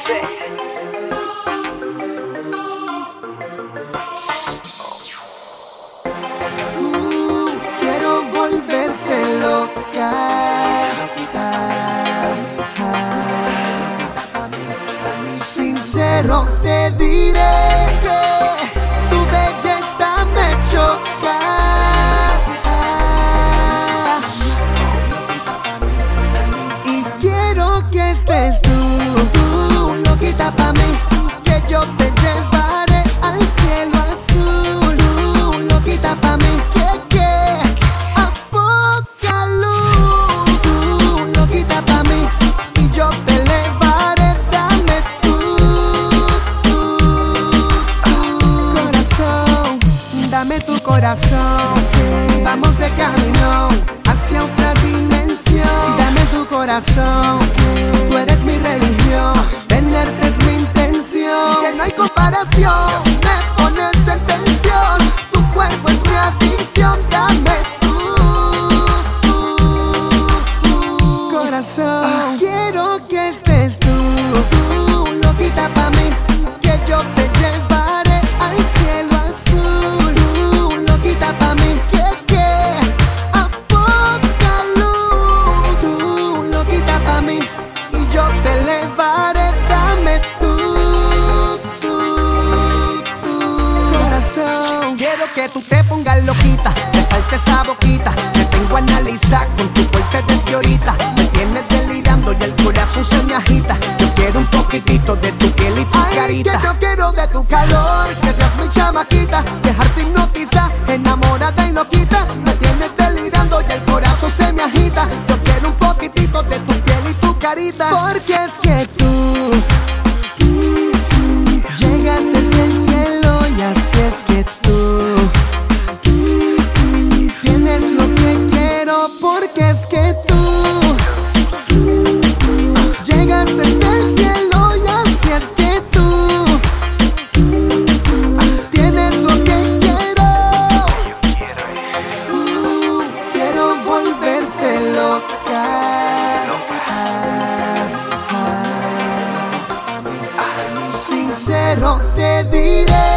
Sensei. Quiero volverte loca. Sincero te diré que tu belleza me choca. Y quiero que estés tú, loquita pa' mí, que yo te llevaré al cielo azul. Tú, loquita pa' mí, que a poca luz. Tú, loquita pa' mí, y yo te elevaré. Dame corazón, dame tu corazón. Vamos de camino hacia otra dimensión. Dame tu corazón, tú eres mi religión. Tenerte es mi intención. Que no hay comparación, me pones en tensión. Tu cuerpo es mi adicción. Dame tu corazón. Quiero que estés tú, loquita pa' mí, que yo te llevaré al cielo azul. Tú, loquita pa' mí, que a poca luz. Tú, loquita pa' mí, y yo te elevaré. Dame tu corazón. Quiero que tú te pongas loquita, me salte esa boquita. Te tengo a analizar con tu fuerte desde ahorita. Me tienes delirando y el corazón se me agita. Yo quiero un poquitito de tu piel y tu carita. Que yo quiero de tu calor, que seas mi chamaquita. Dejarte hipnotizar, enamorada y loquita. Me tienes delirando y el corazón se me agita. Yo quiero un poquitito de tu piel y tu carita. Porque es que tú llegas desde el cielo y así es que tú tienes lo que quiero. Porque es que tú llegas desde el cielo y así es que tú tienes lo que quiero. Quiero volverte loca. Sincero te diré